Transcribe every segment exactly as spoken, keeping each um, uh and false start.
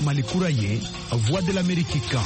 Malikura ye, Voix de l'Amérique kan.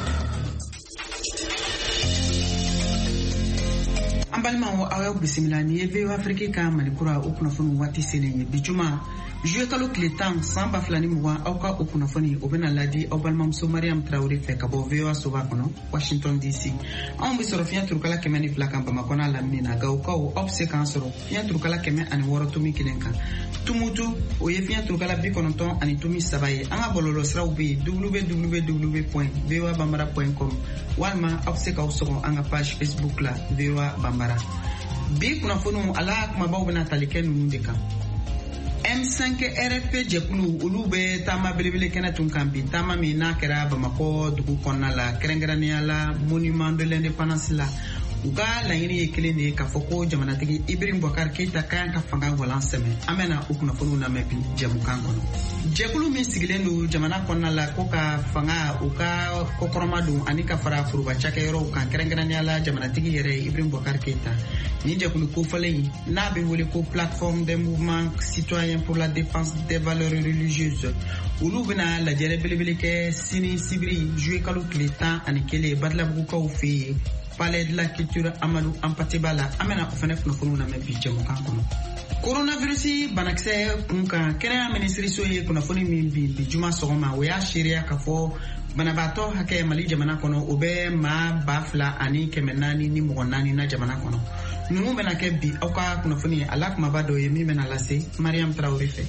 Ambalma awa bisimila ni V O Afrique kan Malikura o kunnafoni wati selen bijuma juillet kalo tile tan san ba fila ni mugan aw ka o kunnafoni o bena ladi aw balimamuso Mariam Traoré fɛ ka bɔ V O A soba kɔnɔ Washington D C. Anw bɛ sɔrɔ fiɲɛ turukala kɛmɛ ni fila kan Bamakɔ n'a lamini na Gawokaw aw bɛ se k'an sɔrɔ fiɲɛ turukala kɛmɛ ani wɔɔrɔ tomi kelen kan. Tumutu o ye fiɲɛ turukala bi kɔnɔntɔn ani tomi saba ye. An ka bɔlɔlɔ siraw bɛ yen w w w point v o a bambara point com walima aw bɛ se k'aw sɔgɔ an ka page Facebook la V O A Bambara. Bi kunnafoniw ala kumabaw bɛna tali kɛ ninnu de kan. M cinq R F P jɛkulu olu bɛ taama belebele kɛnɛ tun kan bi taama min n'a kɛra Bamakɔ dugu kɔnɔna la kɛrɛnkɛrɛnnenya la monument de l'indépendance la u ka laɲini ye kelen de ye k'a fɔ ko jamanatigi Ibrahim Boubacar Keita ka kan ka fanga walan sɛmɛ. An bɛna o kunnafoniw lamɛn bi jɛmukan kɔnɔ. Jɛkulu min sigilen don jamana kɔnɔna la ko ka fanga u ka kokɔrɔma don ani ka fara foroba cakɛyɔrɔw kan kɛrɛnkɛrɛnnenya la jamanatigi yɛrɛ Ibrahim Boubacar Keita. Ni jɛkulu kofɔlen n'a bɛ wele ko plateforme des mouvements citoyens pour la défense des valeurs religieuses olu bɛna lajɛrɛ belebele kɛ sini sibiri juillet kalo tile tan ani kelen Badalabugukaw fɛ yen Palais de la Culture Amadou Hampâté-Bâ la an bɛna o fana kunnafoniw lamɛn bi jɛmukan kɔnɔ. Coronavirus banakisɛ kun kan kɛnɛya minisiriso ye kunnafoni min bi bi juma sɔgɔma o y'a seereya k'a fɔ banabaatɔ hakɛ Mali jamana kɔnɔ o bɛ maa ba fila ani kɛmɛ naani ni mɔgɔ naani na jamana kɔnɔ. Ninnu bɛna kɛ bi aw ka kunnafoni ala kumaba dɔ ye min bɛna lase Mariam Traoré fɛ.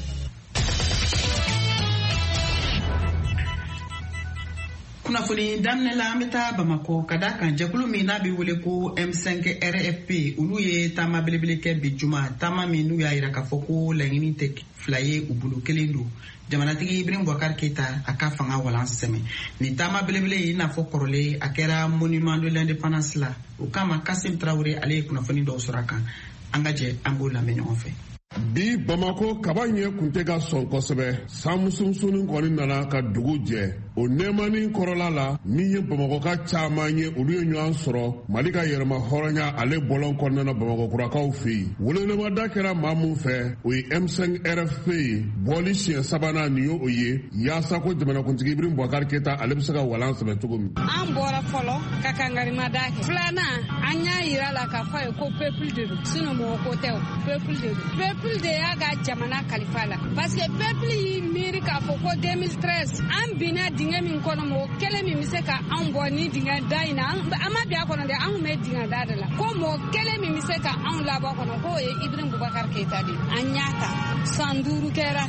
Kunnafoni daminɛ la an bɛ taa Bamakɔ ka da kan jɛkulu min n'a bɛ wele ko M cinq R F P olu ye taama belebele kɛ bi juma taama min n'u y'a jira k'a fɔ ko laɲini tɛ fila ye u bolo kelen don jamanatigi Ibrahim Boubacar Keita a ka fanga walan sɛmɛ. Ni taama belebele in n'a fɔ kɔrɔlen a kɛra monument de l'indépendance la o kama Kasim Traoré ale ye kunnafoni dɔw sɔrɔ a kan an ka jɛ an b'o lamɛn ɲɔgɔn fɛ. Bi Bamako kaba ɲɛ kun tɛ ka sɔn kosɛbɛ san musumusuni kɔni nana ka dugu jɛ o nɛɛmani kɔrɔla la min ye Bamakɔka caman ye olu ye ɲɔgɔn sɔrɔ Mali ka yɛrɛma hɔrɔnya ale bɔlɔn kɔnɔna Bamakɔkurakaw fɛ yen welewelemada kɛra maa min fɛ o ye M cinq R F P ye bɔli siɲɛ sabanan nin ye o ye yaasa ko jamanakuntigi Ibrahim Boubacar Keita ale bɛ se ka walan sɛbɛ cogo min. An bɔra fɔlɔ ka kangarimada kɛ filanan an y'a yira la k'a fɔ a ye ko peuple de don sinon mɔgɔ ko tɛ o peuple de don. Peuple de y'a ka jamana kalifa la parce que peuple y'i miiri k'a fɔ ko deux mille treize an binna dingɛ min kɔnɔ mɔgɔ kelen min bɛ se ka an bɔ ni dingɛ da in na an ma bi a kɔnɔ dɛ an tun bɛ dingɛ da de la ko mɔgɔ kelen min bɛ se ka an labɔ kɔnɔ k'o ye Ibrahim Boubacar Keita de an y'a ta san duuru kɛra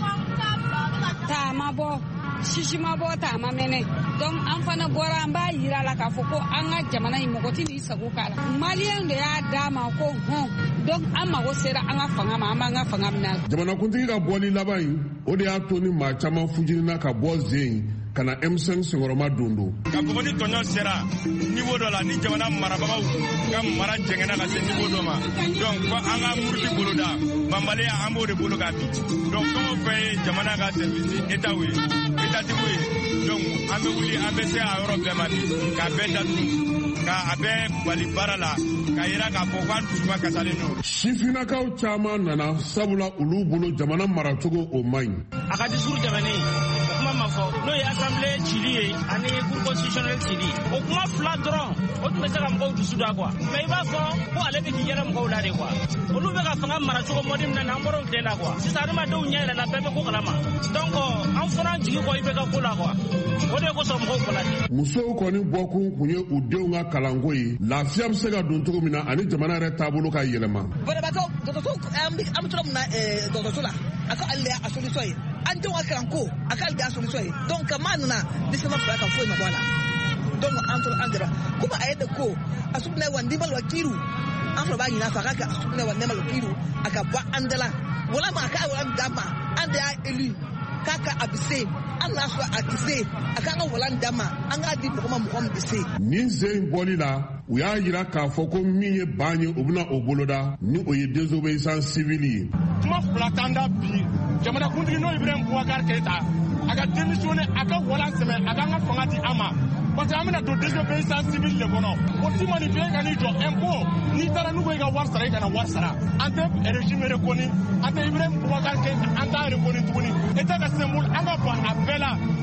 taama bɔ sisi ma bɔ taama mɛnɛ donc an fana bɔra an b'a yira la k'a fɔ ko an ka jamana in mɔgɔ tɛ n'i sago k'a la maliyɛn de y'a d'a ma ko hɔn donc an mago sera an ka fanga ma an b'an ka fanga minɛ. Jamanakuntigi ka bɔli laban in o de y'a to ni maa caman fujirinna ka bɔ zen ka na M cinq senkɔrɔma don don. Ka fɔ ni tɔɲɔ sera niveau dɔ la ni jamana marabagaw ka mara jɛngɛnna ka se niveau dɔ ma donc ko an ka muruti bolo da banbaliya an b'o de bolo k'a bi donc fɛn o fɛn ye jamana ka service état ye étatigiw ye donc an bɛ wuli an bɛ se a yɔrɔ bɛɛ ma bi k'a bɛɛ datugu ka a bɛɛ bali baara la ka yira k'a fɔ k'an dusuma kasalen don. Sifinnakaw caman nana sabula olu bolo jamana maracogo o man ɲi. A ka discours tɛmɛnen o kuma ma fɔ n'o ye assemblée cili ye ani cour constitutionnelle cili o kuma fila dɔrɔn o tun bɛ se ka mɔgɔw dusu da quoi mais i b'a fɔ ko ale bɛ k'i yɛrɛ mɔgɔw la de quoi olu bɛ ka fanga maracogo mɔdi min na an bɔra o tile la quoi sisan adamadenw ɲɛ yɛlɛla bɛɛ bɛ ko kalama donc an fɔra an jigi kɔ i bɛ ka ko la quoi o de kosɔn mɔgɔw kɔla de. Musow kɔni bɔkun kun ye u denw ka kalanko ye lafiya bɛ se ka don cogo min na ani jamana yɛrɛ taabolo ka yɛlɛma. Banabaatɔ dɔgɔtɔrɔso an bɛ cogo min na dɔgɔtɔrɔso la a ka ale a solution ye an denw ka kalanko a ka ale a solution ye donc maa nana ni sema fila ka foyi ma bɔ a la donc an tora an jɛra komi a ye de ko a sugunɛ wa ndimbali wa kiiru an fana b'a ɲin'a fɛ a ka kɛ a sugunɛ wa ndimbali wa kiiru a ka bɔ an da la wala ma a ka wala d'a ma an de y'a élu k'a ka a bɛ se an n'a sɔrɔ a tɛ se a k'an ka wala d'a ma an k'a di mɔgɔ ma mɔgɔ min bɛ se. Nin sen bɔli la u y'a jira k'a fɔ ko min ye ban ye o bɛna o boloda ni o ye désobéissance civile ye. Kuma fila t'an da bi jamanakuntigi n'o Ibrahim Boubacar Keita a ka démissionner a ka wala sɛmɛ a k'an ka fanga di an ma parce que an bɛna don désobéissance civile de kɔnɔ o ti manifester ka n'i jɔ impôt n'i taara n'u ko i ka wari sara i kana wari sara an tɛ régime reconni an tɛ Ibrahim Boubacar Keita an t'a reconni tuguni état ka symbole an ka ban a bɛɛ la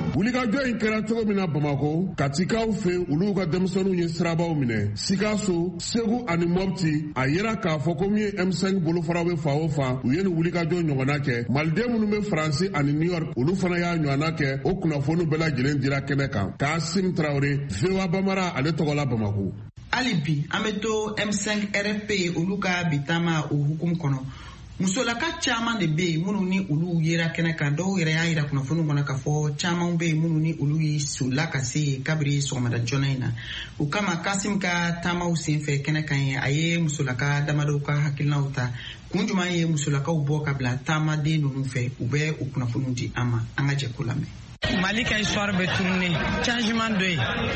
wulikajɔ in kɛra cogo min na Bamako Katikaw fɛ olu ka denmisɛnninw ye sirabaw minɛ Sikaso Segu ani Mopti a yera k'a fɔ ko min ye M cinq bolofaraw bɛ fa o fa u ye nin wulikajɔ ɲɔgɔnna kɛ maliden minnu bɛ Faransi ani New York olu fana y'a ɲɔgɔnna kɛ o kunnafoni bɛɛ lajɛlen dira kɛnɛ kan Kasim Traoré V O A Bamara ale tɔgɔ la Bamako. Hali bi an bɛ to M cinq R F P olu ka bitama o hukumu kɔnɔ musolaka caman de bɛ yen minnu ni olu yera kɛnɛ kan dɔw yɛrɛ y'a yira kunnafoni kɔnɔ k'a fɔ caman bɛ yen minnu ni olu ye sola ka se kabiri sɔgɔmada joona in na o kama Kasim ka taamaw senfɛ kɛnɛ kan ye a ye musolaka damadɔw ka hakilinaw ta kun jumɛn ye musolakaw bɔ ka bila taamaden ninnu fɛ u bɛ o kunnafoniw di an ma an ka jɛ ko lamɛn. Mali ka histoire bɛ tourner changement dɔ ye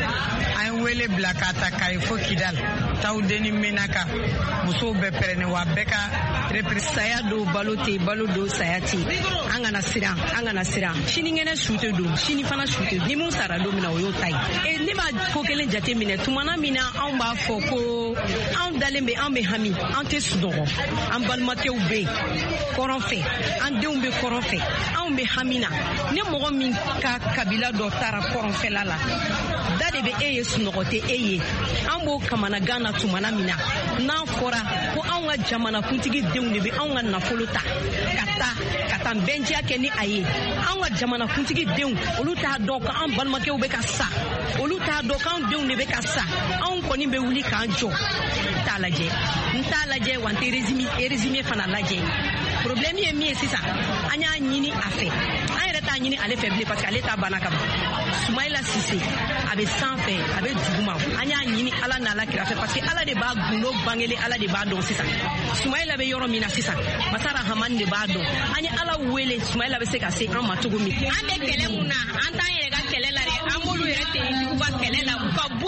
an wele bila ka ta Kayi fo Kidal taw deni menaka musow bɛ pɛrɛnɛ wa bɛɛ ka saya do balo tɛ balo do saya tɛ an kana siran an kana siran sinikɛnɛ su tɛ don sini fana su tɛ ni mun sara don min na o y'o ta ye ne b'a ko kelen jate minɛ tumana min na anw b'a fɔ ko anw dalen bɛ an bɛ hami an tɛ sunɔgɔ an balimakɛw bɛ yen kɔrɔn fɛ an denw bɛ kɔrɔn fɛ anw bɛ hami na ne mɔgɔ min ka kabila dɔ taara kɔrɔnfɛla la da de bɛ e ye sunɔgɔ tɛ e ye an b'o kamanagan na tumana min na n'an fɔra ko anw ka jamanakuntigi denw de bɛ anw ka nafolo ta ka taa ka taa bɛnjiya kɛ ni a ye anw ka jamanakuntigi denw olu t'a dɔn ko an balimakɛw bɛ ka sa olu t'a dɔn ko anw denw de bɛ ka sa anw kɔni bɛ wuli k'an jɔ n t'a lajɛ n t'a lajɛ wa n tɛ résumé fana lajɛ problème ye min ye sisan an y'a ɲini a fɛ an yɛrɛ t'a ɲini ale fɛ bilen parce que ale t'a banna ka ban Soumaïla Cissé a bɛ sanfɛ a bɛ duguma an y'a ɲini Ala n'Ala kira fɛ parce que Ala de b'a gundo bangeli Ala de b'a dɔn sisan Soumaïla bɛ yɔrɔ min na sisan Masara Hamani de b'a dɔn an ye Ala wele Soumaïla bɛ se ka se an ma cogo min an bɛ kɛlɛ mun na an t'an yɛrɛ ka kɛlɛ la dɛ an b'olu yɛrɛ tenitigiw ka kɛlɛ la u ka bɔ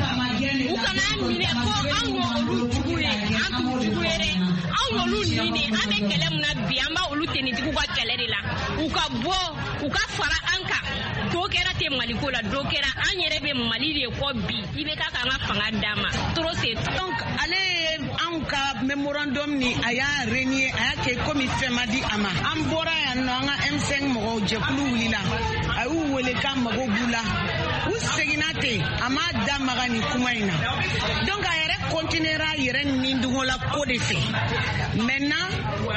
u kana minɛ ko an y'olu jugu ye an t'u jugu ye dɛ an y'olu ɲini an bɛ kɛlɛ mun na bi an b'a olu tenitigiw ka kɛlɛ de la u ka bɔ u ka fara an kan do kɛra tɛ Maliko la do kɛra an yɛrɛ bɛ Mali de kɔ bi i bɛ ka kan ka fanga d'a ma trop c'est donc ale an ka memorandum ni a y'a renier a y'a kɛ komi fɛn ma di a ma an bɔra yan nɔ an ka M cinq mɔgɔw jɛkulu wulila a y'u wele k'a mago b'u la u seginna ten a ma da maga ni kuma in na donc a yɛrɛ continuera a yɛrɛ nindugola ko de fɛ maintenant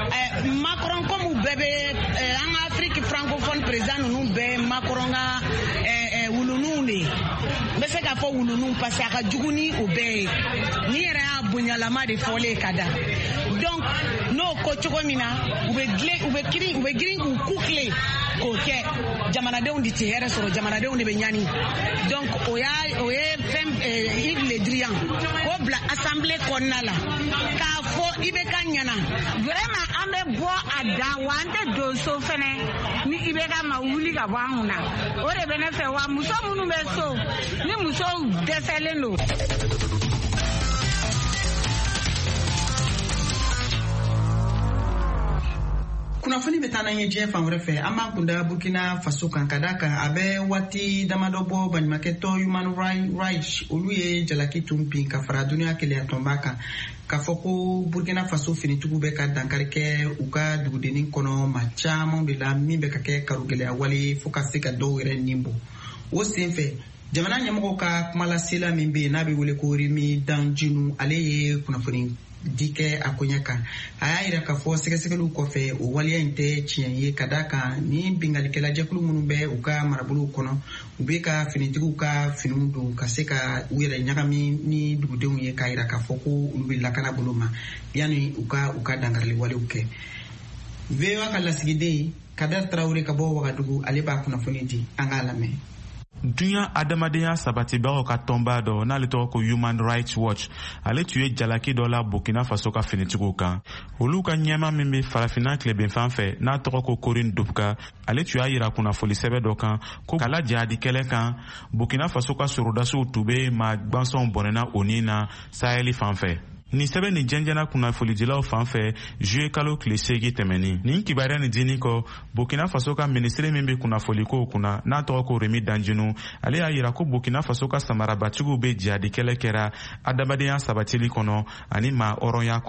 Macron comme u bɛɛ bɛ an ka Afrique francophone président ninnu bɛɛ Macron ka wuluniw de n bɛ se k'a fɔ wuluniw parce que a ka jugu ni o bɛɛ ye ni yɛrɛ y'a bonyalama de fɔlen ka da donc n'o ko cogo min na u bɛ girin u bɛ girin u bɛ girin k'u ku tile k'o kɛ jamanadenw de tɛ hɛrɛ sɔrɔ jamanadenw de bɛ ɲani donc o y'a o ye fɛn Yves Le Drian k'o bila assemblée kɔnɔna la k'a fɔ i bɛ ka ɲana vraiment an bɛ bɔ a da wa an tɛ don so fɛnɛ ni i bɛ ka ma wuli ka bɔ an kun na o de bɛ ne fɛ wa muso minnu bɛ so ni musow dɛsɛlen don. kunnafoni bɛ taa n'an ye diɲɛ fan wɛrɛ fɛ an b'an kunda Burkina Faso kan ka da kan a bɛ waati damadɔ bɔ baɲumankɛtɔn Human Rights olu ye jalaki tun bin ka fara duniya kelenya tɔnba kan k'a fɔ ko Burkina Faso finitigiw bɛ ka dankari kɛ u ka dugudennin kɔnɔ maa caman de la min bɛ ka kɛ karogɛlɛya wale fo ka se ka dɔw yɛrɛ nin bɔ o senfɛ jamana ɲɛmɔgɔw ka kumalasela min bɛ yen n'a bɛ wele ko Remi Danjinu ale ye kunnafoni di kɛ a koɲɛ kan a y'a yira k'a fɔ sɛgɛsɛgɛliw kɔfɛ o waleya in tɛ tiɲɛ ye ka da kan ni bingalikɛla jɛkulu minnu bɛ u ka marabolow kɔnɔ u bɛ ka finitigiw ka finiw don ka se ka u yɛrɛ ɲagami ni dugudenw ye k'a yira k'a fɔ ko olu bɛ lakana bolo ma yanni u ka u ka dankarili walew kɛ V O A ka lasigiden Kadar Traoré ka bɔ Wagadugu ale b'a kunnafoni di an k'a lamɛn. Dunya adamadenya sabatibagaw ka tɔnba dɔ n'ale tɔgɔ ko Human Rights Watch ale tun ye jalaki dɔ la Burkina Faso ka finitigiw kan olu ka ɲɛma min bɛ farafinna tilebinfan fɛ n'a tɔgɔ ko Corinne Dupka ale tun y'a yira kunnafoni sɛbɛn dɔ kan ko kala jadi kɛlɛ kan Burkina Faso ka sorodasiw tun bɛ maa gbansɔnw bɔnɛna o ni na Saheli fan fɛ. Ni sɛbɛn ni jɛnjɛna kunnafonidilaw fan fɛ juillet kalo tile seegin tɛmɛni nin kibaruya ni dini kɔ Burkina Faso ka minisiri min bɛ kunnafonikow kunna n'a tɔgɔ ko Remi Danjinu ale y'a yira ko Burkina Faso ka samarabatigiw bɛ jihadi kɛlɛ kɛra adamadenya sabatili kɔnɔ ani maa hɔrɔnya kɔnɔ.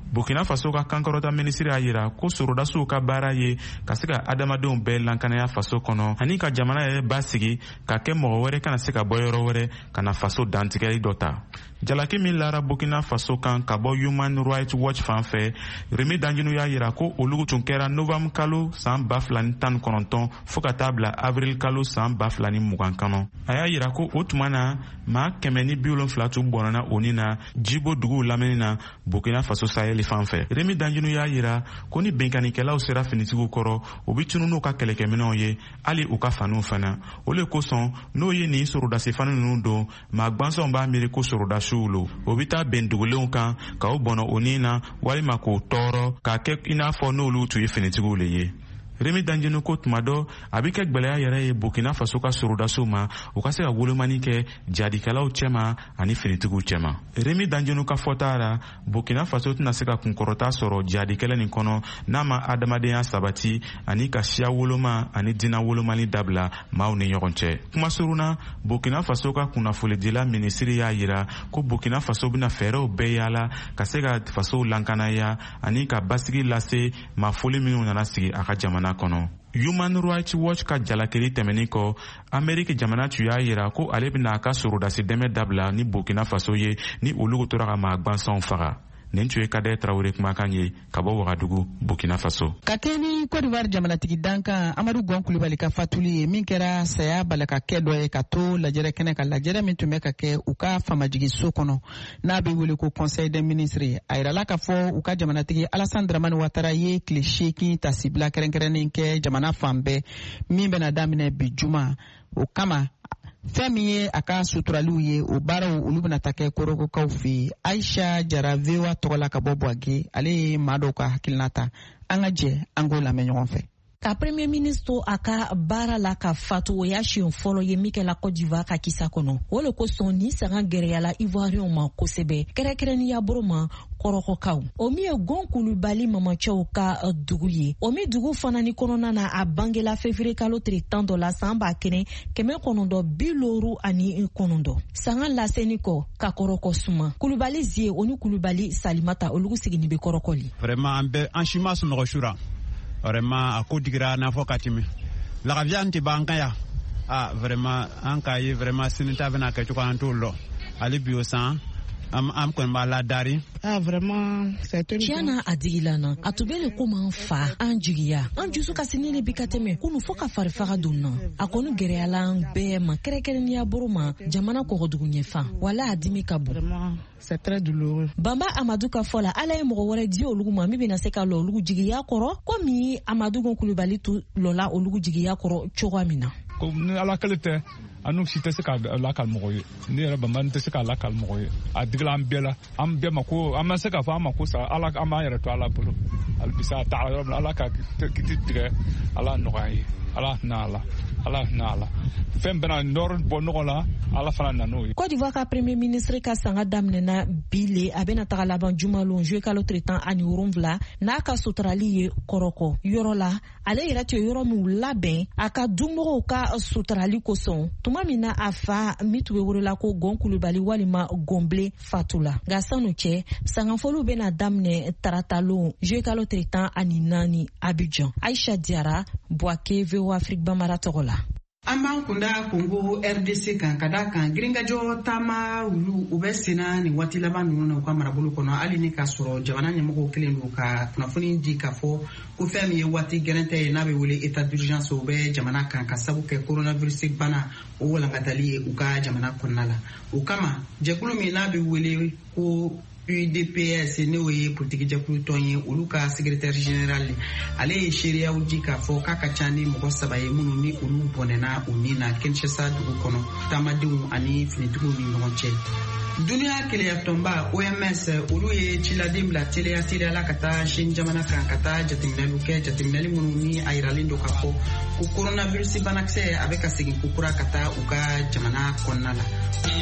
Burkina Faso ka kankarota minisiri a yira ko sorodasiw ka baara ye ka se ka adamadenw bɛɛ lankanaya faso kɔnɔ ani ka jamana yɛrɛ basigi ka kɛ mɔgɔ wɛrɛ kana se ka bɔ yɔrɔ wɛrɛ ka na faso dantigɛli dɔ ta. Jalaki min lara Burkina Faso kan ka bɔ Human Rights Watch fan fɛ, Remi Danjinu y'a yira ko olu tun kɛra Novembre kalo san ba fila ni tan ni kɔnɔntɔn fo ka taa bila Avril kalo san ba fila ni mugan kɔnɔ. A y'a yira ko o tuma na maa kɛmɛ ni bi wolonfila tun bɔnna o ni na Jibo duguw lamɛnni na Burkina Faso Sahel fan fɛ. Remi Danjinu y'a yira ko ni benkanikɛlaw sera finitigiw kɔrɔ u bi tunu n'u ka kɛlɛkɛminɛw ye hali u ka faniw fana. O le kosɔn n'o ye nin sorodasi fani ninnu don maa gwansɔnw b'a miiri ko sorodasiw lo. O bi taa bɛn dugulenw kan k'aw bɔnɔ o ni na walima k'o tɔɔrɔ k'a kɛ i n'a fɔ n'olu tun ye finitigiw le ye. Remi Danjinu ko tuma dɔ a bi kɛ gwɛlɛya yɛrɛ ye Burkina Faso ka sorodasiw ma u ka se ka wolomani kɛ jadikɛlaw cɛma ani finitigiw cɛma. Remi Danjinu ka fɔta la Burkina Faso tɛna se ka kunkɔrɔta sɔrɔ jadikɛla nin kɔnɔ n'a ma adamadenya sabati ani ka siya woloma ani dina wolomani dabila maaw ni ɲɔgɔn cɛ. Kuma surunna Burkina Faso ka kunnafolidila minisiri y'a yira ko Burkina Faso bɛna fɛɛrɛw bɛɛ yaala ka se ka fasow lankanaya ani ka basigi lase maafoli minnu nana sigi a ka jamana kɔnɔ. Human Rights Watch ka jalakili tɛmɛnin kɔ Ameriki jamana tun y'a yira ko ale bɛna a ka sorodasi dɛmɛ dabila ni Burkina Faso ye ni olu tora ka maa gwansanw faga. Nin tun ye Kadɛ Tarawele kumakan ye ka bɔ Wagadugu, Burkina Faso. Ka kɛ ni Côte d'Ivoire jamanatigi dankan Amadu Gon Kulibali ka fatuli ye min kɛra saya balakakɛ dɔ ye ka to lajɛrɛ kɛnɛ ka lajɛrɛ min tun bɛ ka kɛ u ka famajigi so kɔnɔ n'a bɛ wele ko Conseil des ministres. A yirala k'a fɔ u ka jamanatigi Alassane Dramane Ouattara ye tile seegin tasibila kɛrɛnkɛrɛnnen kɛ jamana fan bɛɛ min bɛna daminɛ bi juma. O kama fɛn min ye a ka suturaliw ye o baaraw olu bɛna ta kɛ korokokaw fɛ. Aisha Jara V O A tɔgɔ la ka bɔ Bouaké ale ye maa dɔw ka hakilina ta. An ka jɛ an k'o lamɛn ɲɔgɔn fɛ. Ka premier ministre a ka baara la ka fatu o y'a siɲɛ fɔlɔ ye min kɛla Côte d'Ivoire ka kisa kɔnɔ. O le kosɔn ni sanga gɛrɛyala Ivoirien ma kosɛbɛ kɛrɛnkɛrɛnnenya bolo ma kɔrɔkɔkaw. O min ye Gon Kulibali mamacɛw ka dugu ye. O min dugu fana ni kɔnɔna na a bangela février kalo tile tan dɔ la san ba kɛnɛ kɛmɛ kɔnɔntɔn bi loru ani kɔnɔntɔn. Sanga laseni kɔ ka kɔrɔkɔ suma. Kulibali zie o ni Kulibali Salimata olugu sigini be kɔrɔkɔli. Vraiment an bɛ an si ma sunɔgɔ sura. Vraiment a ko digira n'a fɔ ka tɛmɛ lagabiya tɛ ban kan ya ah vraiment an k'a ye vraiment sini ta bɛna kɛ cogo an t'o lɔ hali bi o san am am kɔni b'a ladari. Ah vraiment c'est une tiana adigilana atubele ko man fa an jigiya an jusu ka sini ne bi ka tɛmɛ kunu fo ka fari faga donna a kɔni gɛrɛyala bɛɛ ma kɛrɛkɛrɛnnenya boro ma jamana kɔgɔdugu ɲɛfa wala a dimi ka bon. C'est très douloureux. Bamba Amadou ka fɔ la ala ye mɔgɔ wɛrɛ di olugu ma min bɛna se ka lɔ olugu jigiya kɔrɔ komi Amadou Gon Kulibali tu lɔla olugu jigiya kɔrɔ cogoya min na. Ko ni ala kɛlen tɛ an n'u si tɛ se ka lakali mɔgɔ ye ne yɛrɛ Bamba n tɛ se ka lakali mɔgɔ ye a digila an bɛɛ la an bɛɛ ma ko an ma se k'a fɔ an ma ko sa ala an b'an yɛrɛ to ala bolo hali bi sa a taara yɔrɔ min ala ka kiti tigɛ ala nɔgɔya ye ala hinɛ ala ala hinɛ ala fɛn bɛna nɔrɔ bɔ nɔgɔ la ala fana nan'o ye. Côte d'Ivoire ka premier ministre ka sanga daminɛna bile a bɛna taga laban jumalon juillet kalo tile tan ani wolonwula n'a ka suturali ye kɔrɔkɔ yɔrɔ la ale yɛrɛ tɛ yɔrɔ min labɛn a ka dumɔgɔw ka suturali kosɔn tuma min na a fa min tun bɛ wolola ko Gon Kulibali walima Gonble fatula nka sanu cɛ sangafɔliw bɛna daminɛ taratalon juillet kalo tile tan ani naani Abidjan. Aisha Diara Bouaké V O A Afrique Bamara tɔgɔ la. An b'an kunda Congo R D C kan ka da kan girinkajɔ taama olu u bɛ senna nin waati laban ninnu na u ka marabolo kɔnɔ hali ni k'a sɔrɔ jamana ɲɛmɔgɔw kelen don ka kunnafoni di k'a fɔ ko fɛn min ye waati gɛrɛntɛ ye n'a bɛ wele état d'urgence o bɛ jamana kan ka sabu kɛ coronavirus bana o walankatali ye u ka jamana kɔnɔna la. O kama jɛkulu min n'a bɛ wele ko U D P S n'o ye politiki jɛkulu tɔn ye olu ka secrétaire général ale ye seereyaw di k'a fɔ k'a ka ca ni mɔgɔ saba ye minnu ni olu bɔnɛna u ni na Kinshasa dugu kɔnɔ taamadenw ani finitigiw ni ɲɔgɔn cɛ. Duniya keleya tɔnba O M S olu ye ciladen bila teliya teliya la ka taa Chine jamana kan ka taa jateminɛliw kɛ jateminɛli minnu ni a yiralen don k'a fɔ ko coronavirus banakisɛ a bɛ ka segin kokura ka taa u ka jamana kɔnɔna la.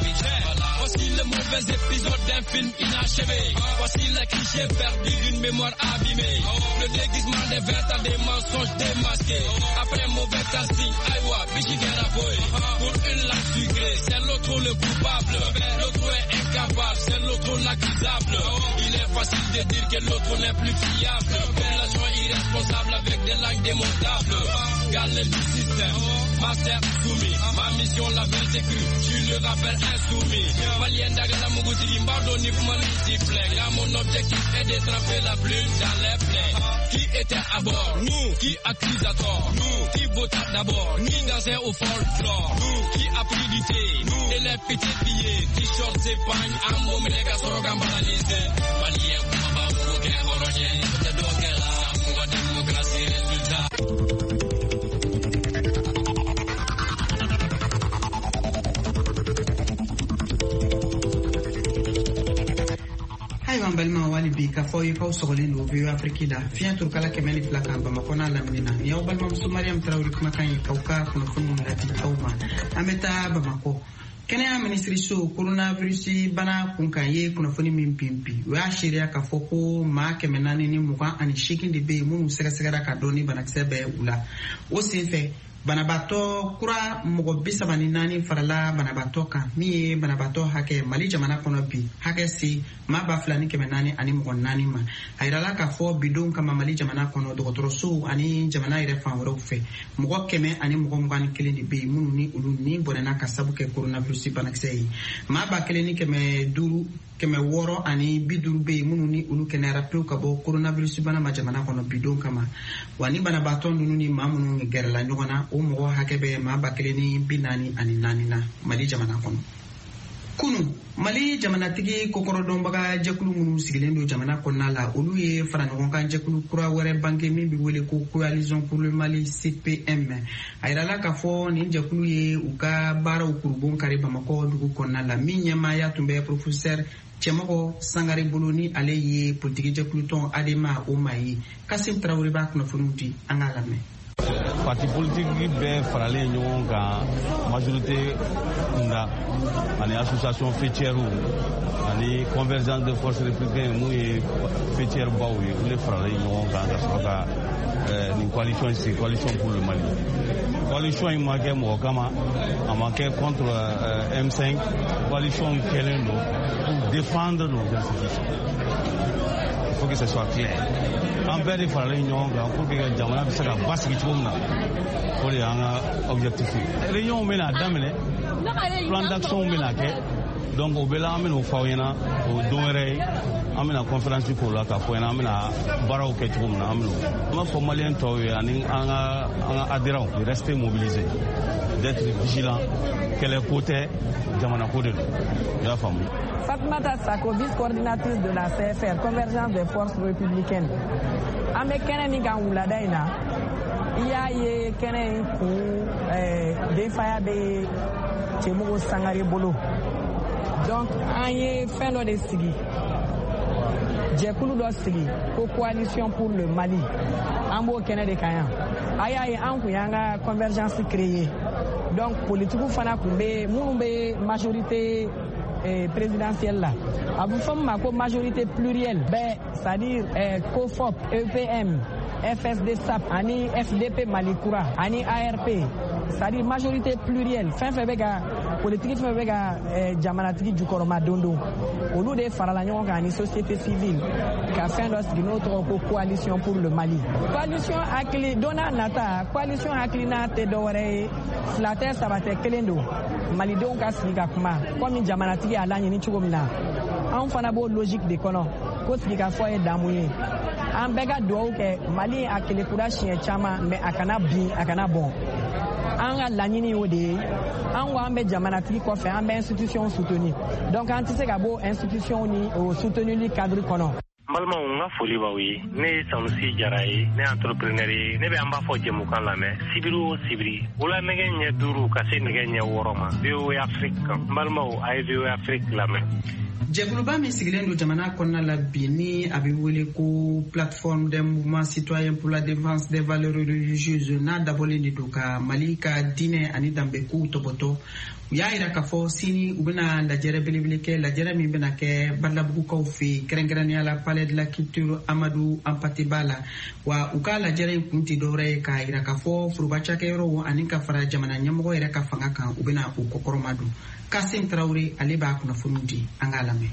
Voici le mauvais épisode d'un film inachevé. Voici les clichés perdus d'une mémoire abîmée. Le déguisement des vêtements des mensonges démasqués. Après un mauvais casting, Aïwa, Bichigara Boy. Pour une langue sucrée, c'est l'autre le coupable. L'autre est incapable, c'est l'autre l'accusable. Il est facile de dire que l'autre n'est plus fiable. Population irresponsable avec des langues démontables. Galère du système, master soumis. Ma mission, la vérité crue, je suis le rappel insoumis. Malien d'Agala Mougouti, Mbardo, Nifmani, Sifflet. Là, mon objectif est de tremper la plume dans les plaies. Qui était à bord? Nous. Qui accuse à tort? Nous. Qui vota d'abord? Qui dansait au folklore? Nous. Qui a pris du thé? Nous. Et les petits billets, t-shirts et pagnes, ambo, mais les gars sont banalisés. Malien, Baba, Mouké, Horogé, c'est donc là, Moua, démocratie, résultat. Ayiwa balima wali bi ka fɔ kaw sɔgɔlen do V O A Afrique la fiɲɛ turu kala kɛmɛ ni fila kan Bamakɔ n'a laminina ni y'aw balimamuso Mariam Tarawele kumakan ye k'aw ka kunnafoni ladi aw ma an bɛ taa Bamakɔ kɛnɛya minisiriso coronavirus bana kunkan ye kunnafoni min bin bi o y'a seereya k'a fɔ ko maa kɛmɛ naani ni mugan ani seegin de bɛ yen minnu sɛgɛsɛgɛra ka dɔn ni banakisɛ bɛ u la o senfɛ banabaatɔ kura mɔgɔ bi saba ni naani farala banabaatɔ kan min ye banabaatɔ hakɛ Mali jamana kɔnɔ bi hakɛ se maa ba fila ni kɛmɛ naani ani mɔgɔ naani ma a yirala k'a fɔ bidon kama Mali jamana kɔnɔ dɔgɔtɔrɔsow ani jamana yɛrɛ fan wɛrɛw fɛ mɔgɔ kɛmɛ ani mɔgɔ mugan ni kelen de bɛ yen minnu ni olu ni bɔnɛna ka sabu kɛ coronavirus banakisɛ ye maa ba kelen ni kɛmɛ duuru kɛmɛ wɔɔrɔ ani bi duuru bɛ yen minnu ni olu kɛnɛyara pewu ka bɔ coronavirus bana ma jamana kɔnɔ bidon kama wa ni banabaatɔ ninnu ni maa minnu gɛrɛla ɲɔgɔn na o mɔgɔ hakɛ bɛ maa ba kelen ni bi naani ani naani na Mali jamana kɔnɔ kunu Mali jamanatigi kokɔrɔdɔnbaga jɛkulu minnu sigilen don jamana kɔnɔna la olu ye fara ɲɔgɔn kan jɛkulu kura wɛrɛ bange min bɛ wele ko Coalition pour le Mali C P M a yirala k'a fɔ nin jɛkulu ye u ka baaraw kurubon kari Bamakɔ dugu kɔnɔna la min ɲɛmaaya tun bɛ professeur Cɛmɔgɔ Sangare bolo ni ale ye politiki jɛkulutɔn Adema Oma ye Kasim Tarawele b'a kunnafoniw di an k'a lamɛn. Parti politique bɛɛ faralen ɲɔgɔn kan majorité kunda ani association fêtière ani convergence de forces républicaines mun ye fêtière baw ye olu faralen ɲɔgɔn kan ka sɔrɔ ka nin coalition sigi coalition pour le Mali coalition in ma kɛ mɔgɔ kama a ma kɛ contre M cinq coalition kɛlen don pour défendre nos institutions il faut que ce soit clair an bɛɛ de faralen ɲɔgɔn kan pour que jamana bɛ se ka basigi cogo min na o de y'an ka objectif ye réunion bɛna daminɛ plan d'action bɛna kɛ donc o bɛɛ la an bɛna o fɔ aw ɲɛna o don wɛrɛ ye an bɛna conférence k'o la k'a fɔ ɲɛna an bɛna baaraw kɛ cogo min na an bɛna an b'a fɔ maliyɛn tɔw ye ani an ka an ka adhérents de rester mobilisés d'être vigilants kɛlɛ ko tɛ jamana ko de don i y'a faamu. Fatmata Sako, vice-coordinatrice de la C F R, Convergence des forces républicaines. An bɛ kɛnɛ min kan wulada in na i y'a ye kɛnɛ in kun denfaya bɛ Cɛmɔgɔ Sangare bolo donc an ye fɛn dɔ de sigi jɛkulu dɔ sigi ko coalition pour le Mali an b'o kɛnɛ de kan yan a y'a ye an kun y'an ka convergence créer donc politikiw fana kun bɛ minnu bɛ majorité présidentielle la a bɛ fɔ min ma ko majorité plurielle bɛɛ c'est-à-dire COFOP E P M F S D S A P ani F D P Mali Kura ani A R P c'est-à-dire majorité plurielle fɛn fɛn bɛ ka politiki fɛn fɛn bɛ ka jamanatigi jukɔrɔma don don olu de farala ɲɔgɔn kan ani société civile ka fɛn dɔ sigi n'o tɔgɔ ko coalition pour le Mali coalition hakili don n'a nata coalition hakilina tɛ dɔwɛrɛ ye fila tɛ saba tɛ kelen don malidenw ka sigi ka kuma komi jamanatigi y'a laɲini cogo min na anw fana b'o logique de kɔnɔ ko sigi ka fɔ ye damu ye an bɛɛ ka dugawu kɛ Mali a kelekura siɲɛ caman mais a kana bin a kana bɔn an ka laɲini y'o de ye an ko an bɛ jamanatigi kɔfɛ an bɛ institution soutenir donc an tɛ se ka bɔ institution ni o soutenir cadre kɔnɔ. N balimaw n ka foli b'aw ye ne ye Sanusi Jara ye ne ye entrepreneur ye ne bɛ an b'a fɔ jɛmukan lamɛn sibiri o sibiri wula nɛgɛ ɲɛ duuru ka se nɛgɛ ɲɛ wɔɔrɔ ma V O A Afrique kan n balimaw a ye V O A Afrique lamɛn. Jɛkuluba min sigilen don jamana kɔnɔna la bi ni a bɛ wele ko plateforme des mouvements citoyens pour la défense des valeurs religieuses n'a dabɔlen de don ka Mali ka diinɛ ani danbekow tɔbɔtɔ u y'a jira k'a fɔ sini u bɛna lajɛrɛ belebele kɛ lajɛrɛ min bɛna kɛ Badabugukaw fɛ yen kɛrɛnkɛrɛnnenya la Palais de la Culture Amadou Hampâté Bâ la wa u ka lajɛrɛ in kun tɛ dɔwɛrɛ ye k'a jira k'a fɔ foroba cakɛyɔrɔw ani ka fara jamana ɲɛmɔgɔ yɛrɛ ka fanga kan u bɛna u kɔkɔrɔma don. Kasim Tarawele ale b'a kunnafoniw di an k'a lamɛn.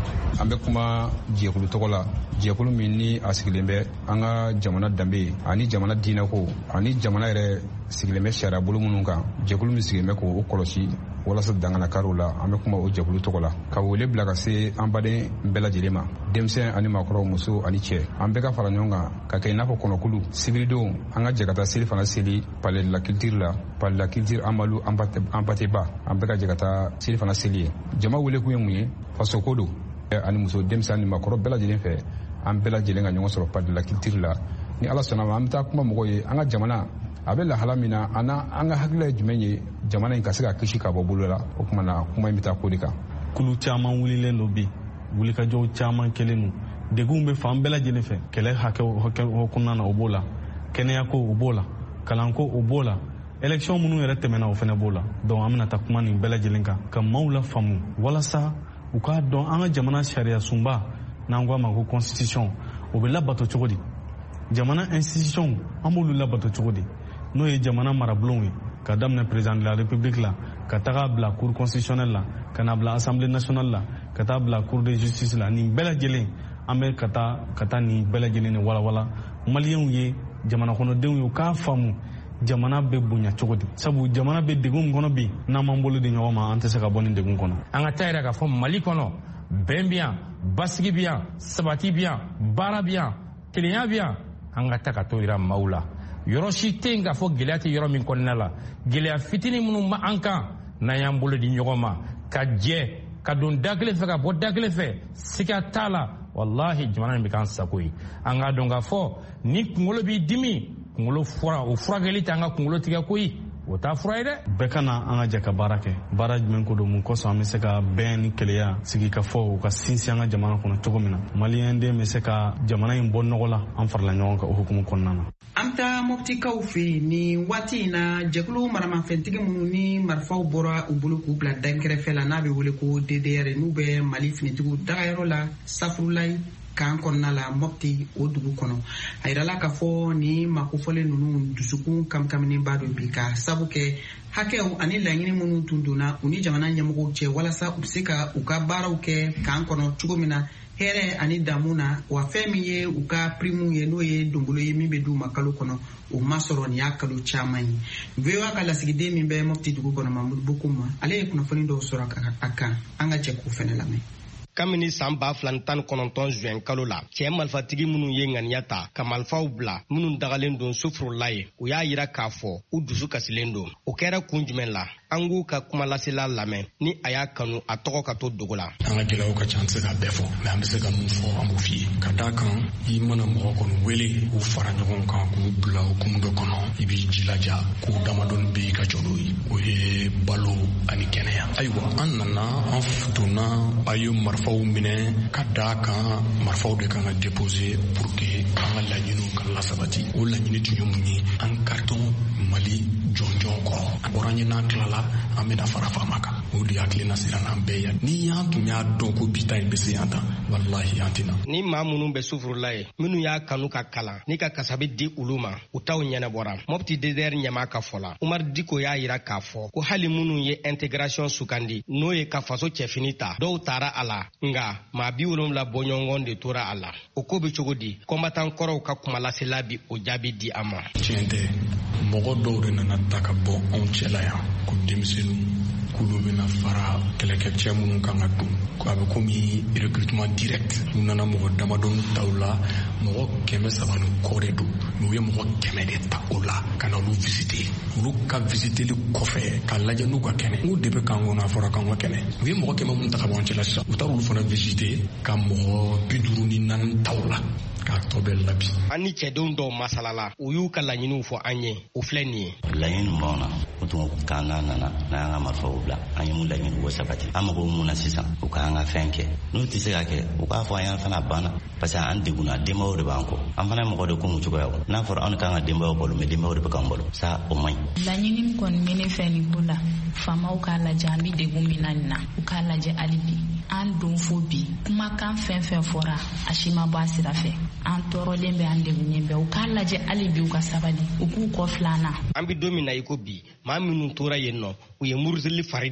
an bɛ kuma jɛkulu tɔgɔ la jɛkulu min ni a sigilen bɛ an ka jamana danbe ani jamana diinɛko ani jamana yɛrɛ sigilen bɛ sariya bolo minnu kan jɛkulu min sigilen bɛ k'o kɔlɔsi walasa danganakariw la an bɛ kuma o jɛkulu tɔgɔ la ka wele bila ka se an baden bɛɛ lajɛlen ma denmisɛn ani maakɔrɔw muso ani cɛ an bɛɛ ka fara ɲɔgɔn kan ka kɛ i n'a fɔ kɔnɔkulu sibiridenw an ka jɛ ka taa seli fana seli palais de la culture la palais de la culture Amalu Ampateba an bɛɛ ka jɛ ka taa seli fana seli ye jama welekun ye mun ye fasoko don ani muso denmisɛn ani maakɔrɔ bɛɛ lajɛlen fɛ an bɛɛ lajɛlen ka ɲɔgɔn sɔrɔ palais de la culture la ni ala sɔnna ma an bɛ taa kuma mɔgɔw ye an ka jamana a bɛ lahala min na an ka hakilila ye jumɛn ye jamana in ka se ka kisi ka bɔ bolo la o kuma na kuma in bɛ taa ko de kan. kulu caman wulilen dɔ bi wulikajɔw caman kɛlen don degun bɛ fan bɛɛ lajɛlen fɛ kɛlɛ hakɛ kɔnɔna na o b'o la kɛnɛyako o b'o la kalanko o b'o la élection minnu yɛrɛ tɛmɛna o fana b'o la donc an bɛna taa kuma nin bɛɛ lajɛlen kan ka maaw la faamu walasa u k'a dɔn an ka jamana sariya sunba n'an k'a ma ko constitution o bɛ labato cogo di jamana institution an b'olu labato cogo di n'o ye jamana marabulonw ye ka daminɛ président de la république la ka taga bila cour constitutionnelle la ka na bila assemblée nationale la ka taa bila cour de justice la nin bɛɛ lajɛlen an bɛ ka taa ka taa nin bɛɛ lajɛlen ni walawala maliyɛnw ye jamana kɔnɔdenw ye u k'a faamu jamana bɛ bonya cogo di sabu jamana bɛ degun min kɔnɔ bi n'an m'an bolo di ɲɔgɔn ma an tɛ se ka bɔ nin degun kɔnɔ. an ka taa yɛrɛ k'a fɔ mali kɔnɔ bɛn bɛ yan basigi bɛ yan sabati bɛ yan baara bɛ yan kelenya bɛ yan an ka taa ka to yira maaw la yɔrɔ si tɛ yen k'a fɔ gɛlɛya tɛ yɔrɔ min kɔnɔna la gɛlɛya fitinin minnu ma an kan n'an y'an bolo di ɲɔgɔn ma ka jɛ ka don da kelen fɛ ka bɔ da kelen fɛ siga t'a la walahi jamana in bɛ k'an sago ye an k'a dɔn k'a fɔ ni kunkolo b'i dimi kunkolo fura o furakɛli tɛ an ka kunkolo tigɛ ko ye o t'a fura ye dɛ. bɛɛ ka na an ka jɛ ka baara kɛ baara jumɛn ko don mun kosɔn an bɛ se ka bɛn ni keleya sigi ka fɔ u ka sinsin an ka jamana kɔnɔ cogo min na maliyɛnden bɛ se ka jamana in bɔ nɔgɔ la an farala ɲɔgɔn kan o hukumu kɔnɔna na. an bɛ taa mɔptikaw fɛ yen ni waati in na jɛkulu maramafɛntigi minnu ni marifaw bɔra u bolo k'u bila dankɛrɛfɛ la n'a bɛ wele ko D D R n'u bɛ mali finitigiw dagayɔrɔ la safurulayi kan kɔnɔna la mɔpti o dugu kɔnɔ a yirala k'a fɔ ni makofɔlen ninnu dusukun kamikaminenba dɔ bi ka sabu kɛ hakɛw ani laɲini minnu tun donna u ni jamana ɲɛmɔgɔw cɛ walasa u bɛ se ka u ka baaraw kɛ kan kɔnɔ cogo min na hɛrɛ ani damu na wa fɛn min ye u ka primiw ye n'o ye donbolo ye min bɛ d'u ma kalo kɔnɔ o ma sɔrɔ nin y'a kalo caman ye V O A ka lasigiden min bɛ mɔpti dugu kɔnɔ Mamudu Bokuma ale ye kunnafoni dɔw sɔrɔ a kan an ka jɛ k'o fɛnɛ lamɛn. Kamini san ba fila tan kɔnɔntɔn juin kalo la cɛ marifatigi minnu ye ŋaniya ta ka marifaw bila minnu dagalen don sofurula ye u y'a yira k'a fɔ u dusu kasilen don o kɛra kun jumɛn la an k'u ka kumalasela lamɛn ni a y'a kanu a tɔgɔ ka to dogo la. an ka gɛlɛyaw ka ca an tɛ se k'a bɛɛ fɔ mɛ an bɛ se ka mun fɔ an b'o f'i ye ka d'a kan i mana mɔgɔ kɔni wele k'u fara ɲɔgɔn kan k'u bila hukumu dɔ kɔnɔ i b'i jilaja k'u damadɔni bɛ i ka jɔ n'o ye o ye balo ani kɛnɛya. ayiwa an nana an donna a ye marifaw minɛ ka d'a kan marifaw de kan ka déposer pour que an ka laɲiniw ka lasabati o laɲini tun ye mun ye an ka tɔn mali jɔnjɔn kɔrɔ a bɔra an ye n'an tilala an bɛna fara faama kan o de hakilina sera n'an bɛɛ yan ni y'an tun y'a dɔn ko bi ta in bɛ se yan tan walahi an tɛna. ni maa minnu bɛ sufurula ye minnu y'a kanu ka kalan ni ka kasabi di olu ma u t'aw ɲɛnabɔra mɔpti D D R ɲɛmaa ka fɔ la Umar Diko y'a yira k'a fɔ ko hali minnu ye intégration sugandi n'o ye ka faso cɛfini ta dɔw taara a la nga maa bi wolonwula bɔɲɔgɔn de tora a la o ko bɛ cogo di combattant kɔrɔw ka kumalasela bi o jaabi di a ma. tiɲɛ tɛ mɔgɔ dɔw de nana ta ka bɔ anw cɛla yan ko denmisɛnninw k'olu bɛna fara kɛlɛkɛcɛ minnu kan ka don a bɛ komi recrutement direct u nana mɔgɔ damadɔni ta o la mɔgɔ kɛmɛ saba ni kɔ de don mɛ u ye mɔgɔ kɛmɛ de ta o la ka na olu visiter olu ka visiteli kɔfɛ k'a lajɛ n'u ka kɛnɛ n'u de bɛ k'an kɔnɔ a fɔra k'an ka kɛnɛ u ye mɔgɔ kɛmɛ minnu ta ka bɔ an cɛla sisan u taara olu fana visiter ka mɔgɔ bi duuru ni naani ta o la k'a tɔ bɛɛ labi. an ni cɛdenw dɔw masalala u y'u ka laɲiniw fɔ an ye o filɛ nin ye. laɲini b'anw na o tun k'an n'a nana n'an ka marifaw bila an ye mun laɲini ko sabati an mago mun na sisan u k'an ka fɛn kɛ n'u tɛ se ka kɛ u k'a fɔ an y'an fana banna parce que an degunna denbayaw de b'an kɔ an fana ye mɔgɔ de ko mu cogoya n'a fɔra anw kan ka denbayaw balo mɛ denbayaw de bɛ k'an balo sa o man ɲi. laɲini kɔni bɛ ne fɛ nin ko la faamaw k'a lajɛ an bɛ degun min na nin na u k'a lajɛ hali bi an don fo bi kumakan fɛn fɛn fɔra a si ma bɔ a sira fɛ an tɔɔrɔlen bɛ an degunnen bɛ u k'a lajɛ hali bi u ka sabali u k'u kɔ filan na. an bɛ don min na i ko bi maa minnu tora yen nɔ u ye murusili fari da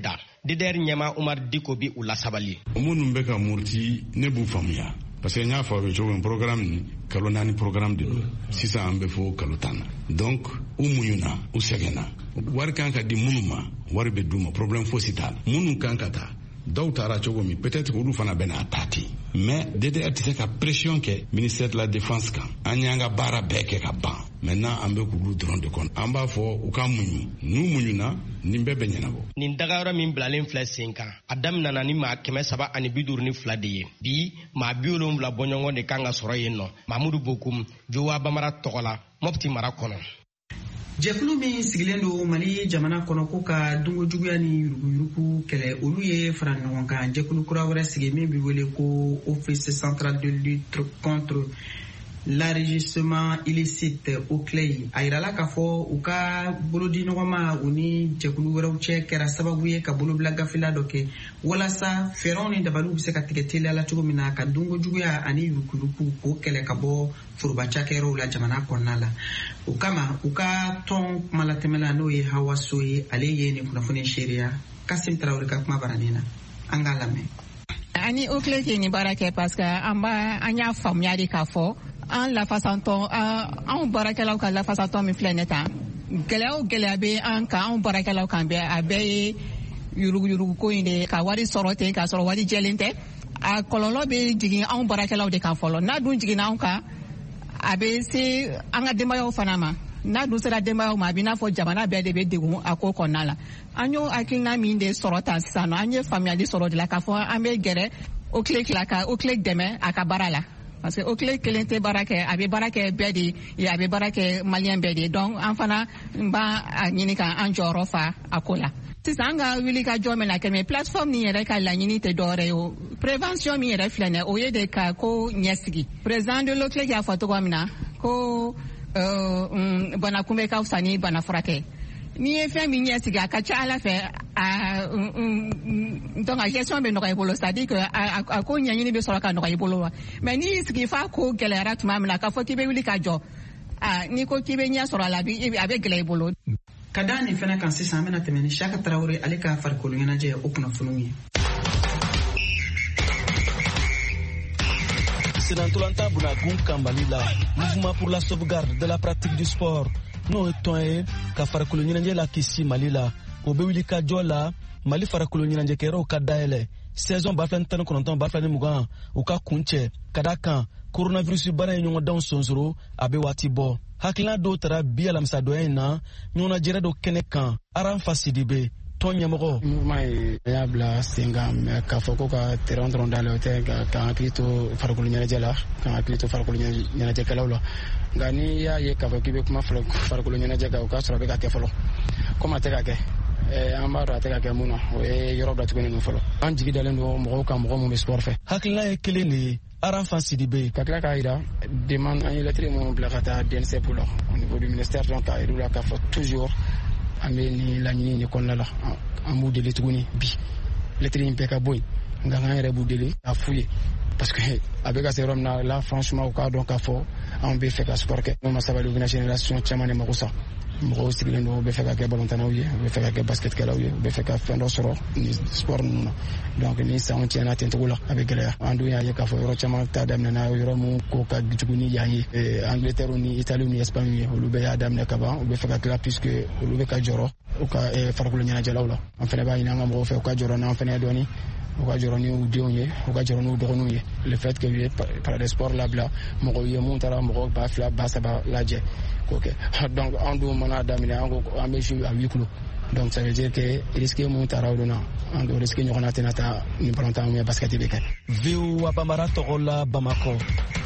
D D R ɲɛma Umar Diko bi u lasabali. Minnu bɛ ka murti ne b'u faamuya parce que n y'a fɔ a bɛ cogo min programme ni kalo naani programme de don sisan an bɛ fɔ kalo tan na donc u muɲuna u sɛgɛnna wari kan ka di minnu ma wari bɛ d'u ma problème fosi t'a la minnu kan ka taa dɔw taara cogo min peut-être olu fana bɛ n'a ta ten mais D D R tɛ se ka pression kɛ ministère de la défense kan an y'an ka baara bɛɛ kɛ ka ban maintenant an bɛ k'olu dɔrɔn de kɔnɔ an b'a fɔ u ka muɲu n'u muɲuna nin bɛɛ bɛ ɲɛnabɔ. Nin dagayɔrɔ min bilalen filɛ sen kan a daminɛna ni maa kɛmɛ saba ani bi duuru ni fila de ye bi maa bi wolonwula bɔɲɔgɔn de kan ka sɔrɔ yen nɔ Mamudu Bokum Jowa Bamara tɔgɔ la Mopti mara kɔnɔ. Jɛkulu min sigilen don Mali jamana kɔnɔ ko ka dungo juguya ni yuruguyurugu kɛlɛ olu ye fara ɲɔgɔn kan jɛkulu kura wɛrɛ sigi min bɛ wele ko Office central de lutte contre l'enrichissement illicite O C L E I a yirala k'a fɔ u ka bolodi ɲɔgɔnma u ni jɛkulu wɛrɛw cɛ kɛra sababu ye ka bolobila gafela dɔ kɛ walasa fɛɛrɛw ni dabaliw bɛ se ka tigɛ teliya la cogo min na ka dungo juguya ani yuruguyurugu k'o kɛlɛ ka bɔ foroba cakɛyɔrɔw la jamana kɔnɔna la o kama u ka tɔn kumalatɛmɛla n'o ye Hawa So ye ale ye nin kunnafoni seereya Kasim Tarawele ka kuma baranin na an k'a lamɛn. Ani O C L E I kɛ nin baara kɛ parce que an b'a an y'a faamuya de k'a fɔ an lafasantɔn anw baarakɛlaw ka lafasantɔn min filɛ ne tan gɛlɛya o gɛlɛya bɛ an kan anw baarakɛlaw kan bɛɛ a bɛɛ ye yuruguyurugu ko in de ka wari sɔrɔ ten k'a sɔrɔ wari jɛlen tɛ a kɔlɔlɔ bɛ jigin anw baarakɛlaw de kan fɔlɔ n'a dun jiginna anw kan a bɛ se an ka denbayaw fana ma n'a dun sera denbayaw ma a bɛ n'a fɔ jamana bɛɛ de bɛ degun a ko kɔnɔna la an y'o hakilina min de sɔrɔ tan sisan nɔ an ye faamuyali sɔrɔ de la k'a fɔ an bɛ gɛrɛ O C L E I ka O C L E I dɛmɛ a ka baara la. Parce que O C L E I kelen tɛ baara kɛ a bɛ baara kɛ bɛɛ de ye a bɛ baara kɛ maliyɛn bɛɛ de ye donc an fana b'a ɲini ka an jɔyɔrɔ fa a ko la. Sisan an ka wuli ka jɔ min na kɛ mais plateforme nin yɛrɛ ka laɲini tɛ dɔwɛrɛ ye o prévention min yɛrɛ filɛ nin ye o ye de ka ko ɲɛsigi président de l'O C L E I y'a fɔ cogo min na ko bana kunbɛ ka fisa ni bana furakɛ. N'i ye fɛn min ɲɛsigi a ka ca Ala fɛ a donc a gestion bɛ nɔgɔya i bolo c'est à dire que a ko ɲɛɲini bɛ sɔrɔ ka nɔgɔya i bolo wa mais n'i y'i sigi f'a ko gɛlɛyara tuma min na k'a fɔ k'i bɛ wuli ka jɔ n'i ko k'i bɛ ɲɛ sɔrɔ a la a bɛ gɛlɛya i bolo. Ka da nin fɛnɛ kan sisan an bɛna tɛmɛ ni Saka Tarawele ale ka farikolo ɲɛnajɛ o kunnafoniw ye. Senantolanta Bunagun Kambali la Mouvement pour la sauvegarde de la pratique du sport n'o ye tɔn ye ka farikolo ɲɛnajɛ la kisi Mali la o bɛ wuli ka jɔ la Mali farikolo ɲɛnajɛkɛyɔrɔw ka dayɛlɛ saison ba fila ni tan ni kɔnɔntɔn ba fila ni mugan u ka kun cɛ ka da kan coronavirus bana ye ɲɔgɔndanw sonsoro a bɛ waati bɔ hakilina dɔw taara bi alamisadɔnya in na ɲɔgɔnnajɛrɛ dɔ kɛnɛ kan Aran Fasidibe tɔn ɲɛmɔgɔ. Mouvement ye y'a bila sen kan mais k'a fɔ ko ka terrain dɔrɔn dayɛlɛ o tɛ ka hakili to farikolo ɲɛnajɛ la ka hakili to farikolo ɲɛnajɛkɛlaw la nka n'i y'a ye k'a fɔ k'i bɛ kuma farikolo ɲɛnajɛ kan o k'a sɔrɔ a bɛ ka kɛ fɔlɔ komi a tɛ ka kɛ an b'a dɔn a tɛ ka kɛ mun na o ye yɔrɔ bila tuguni fɔlɔ an jigi dalen don mɔgɔw kan mɔgɔ mun bɛ sport fɛ. Hakilina ye kelen de ye Aran Fasidibe ka tila k'a jira demande an ye lettre minnu bila ka taa D N C P la au niveau du ministère donc k'a yir'u la k'a fɔ toujours an bɛ nin laɲini de kɔnɔna la an b'u deli tuguni bi lettre in bɛɛ ka bɔ yen nka an yɛrɛ b'u deli a f'u ye parce que a bɛ ka se yɔrɔ min na là franchement u k'a dɔn k'a fɔ anw bɛ fɛ ka sport kɛ n'o ma sabali u bɛna génération caman de mago sa mɔgɔw sigilen don u bɛ fɛ ka kɛ balontannaw ye u bɛ fɛ ka kɛ basketkɛlaw ye u bɛ fɛ ka fɛn dɔ sɔrɔ ni sport ninnu na donc ni sanw tiɲɛna ten cogo la a bɛ gɛlɛya an dun y'a ye k'a fɔ yɔrɔ caman ta daminɛna yɔrɔ min ko ka jugu ni yan ye Angleterre ni Italie ni Espagne ye olu bɛɛ y'a daminɛ ka ban u bɛ fɛ ka tila puisque olu bɛ ka jɔrɔ u ka farikolo ɲɛnajɛlaw la an fana b'a ɲini an ka mɔgɔw fɛ u ka jɔrɔ n'an fana ye dɔɔni u ka jɔrɔ n'u denw ye u ka jɔrɔ n'u dɔgɔninw ye le fait que u ye parade sport labila mɔgɔw ye mun taara mɔgɔ ba fila ba saba lajɛ k'o kɛ donc an dun mana daminɛ an ko an bɛ jouer à huis clos donc ça veut dire que risque mun taara o don na an do risque ɲɔgɔnna tɛna taa ni balontan ou basket bɛ kɛ. V O A Bambara tɔgɔ la Bamako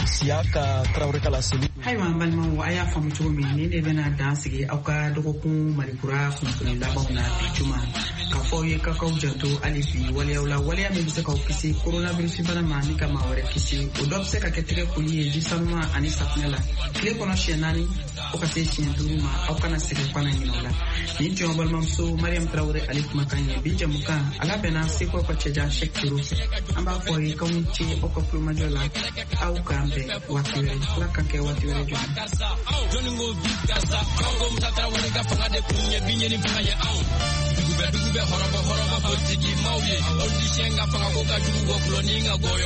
Siaka Traoré kala seli. Ayiwa an balimaw a y'a faamu cogo min nin de bɛna dan sigi aw ka dɔgɔkun Malikura kunnafoni labanw na bi juma k'a fɔ aw ye k'a k'aw janto hali bi waleyaw la waleya min bɛ se k'aw kisi coronavirus bana ma ni ka maa wɛrɛ kisi o dɔ bɛ se ka kɛ tɛgɛ koli ye ji sanuman ani safunɛ la tile kɔnɔ siɲɛ naani fo ka se siɲɛ duuru ma aw kana segin fana ɲinɛ o la nin tun ye balimamuso Mariam Traoré ale kumakan ye bi jamukan ala bɛnna seko ka cɛjan Sek Toro fɛ an b'a fɔ aw ye k'aw ni ce aw ka kulomajɔ la aw k'an bɛn waati wɛrɛ ala ka kɛ waati wɛrɛ jɔn. Joningo Bigasa, Congo Mutata Wanga Fanga de Kunya Binyani Fanga dugube dugube horobo horobo politiki mauye politicien nga fanga ko ka jugu go koloni nga goyo